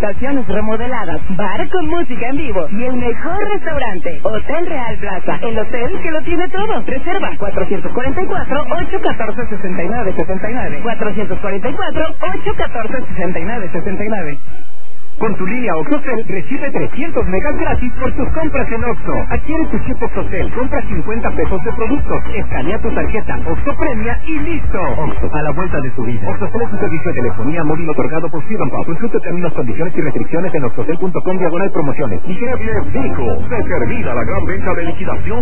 habitaciones remodeladas, bar con música en vivo y el mejor restaurante. Hotel Real Plaza, el hotel que lo tiene todo. Reserva 444-814-6979. 444-814-6979. Con tu línea OXXOCEL recibe 300 megas gratis por tus compras en OXXO. Adquiere tu chip OXXOCEL, compra 50 pesos de productos, escanea tu tarjeta OXXO Premia y listo. OXXO, a la vuelta de tu vida. OXXOCEL es un servicio de telefonía móvil otorgado por Freedom Pop. Consulta términos, condiciones y restricciones en oxxocel.com/promociones. Vehicle se termina la gran venta de liquidación